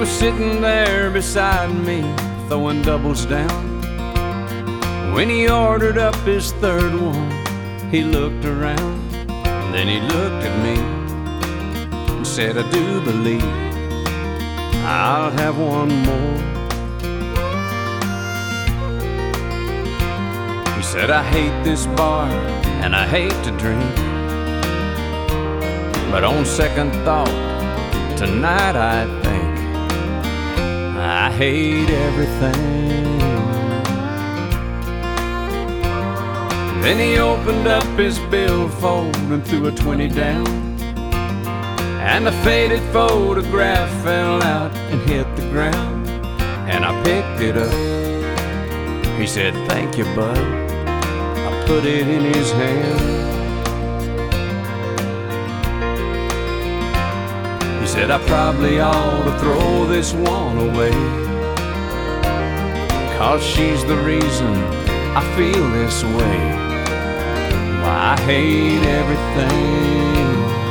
was sitting there beside me, throwing doubles down. When he ordered up his third one, he looked around. Then he looked at me and said, I do believe I'll have one more. He said, I hate this bar and I hate to drink, but on second thought, tonight I think I hate everything. Then he opened up his billfold and threw a 20 down, and the faded photograph fell out and hit the ground. And I picked it up. He said, thank you, bud. I put it in his hand. He said, I probably ought to throw this one away, 'cause she's the reason I feel this way. Why, I hate everything.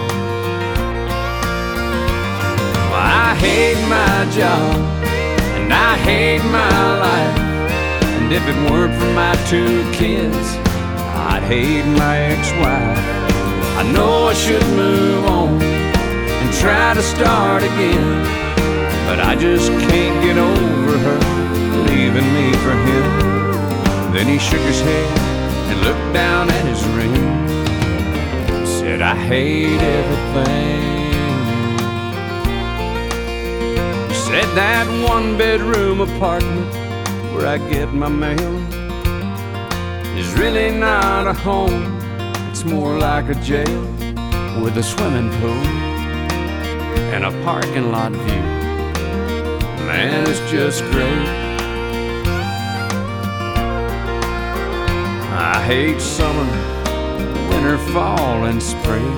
Why, I hate my job and I hate my life, and if it weren't for my 2 kids, I'd hate my ex-wife. I know I should move on and try to start again, but I just can't get over her leaving me for him. Then he shook his head and looked down at his ring, said, I hate everything. He said, that 1-bedroom apartment where I get my mail is really not a home. It's more like a jail with a swimming pool and a parking lot view. Man, it's just great. I hate summer, winter, fall, and spring,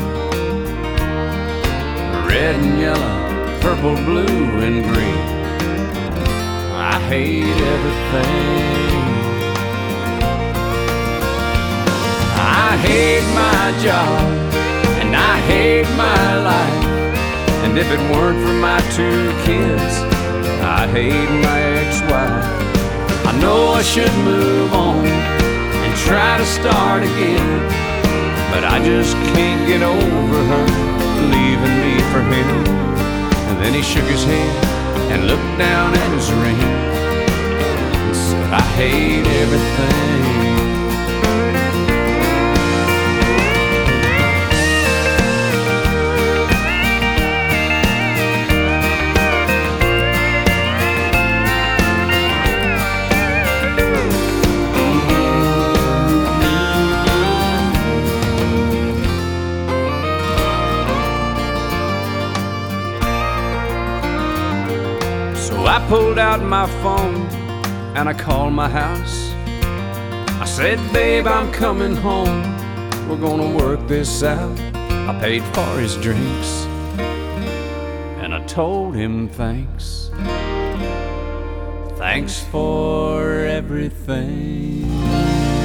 red and yellow, purple, blue, and green. I hate everything. I hate my job and I hate my life, and if it weren't for my 2 kids, I'd hate my ex-wife. I know I should move on and try to start again, but I just can't get over her leaving me for him. And then he shook his head and looked down at his ring and said, I hate everything. I pulled out my phone and I called my house. I said, babe, I'm coming home. We're gonna work this out. I paid for his drinks and I told him thanks. Thanks for everything.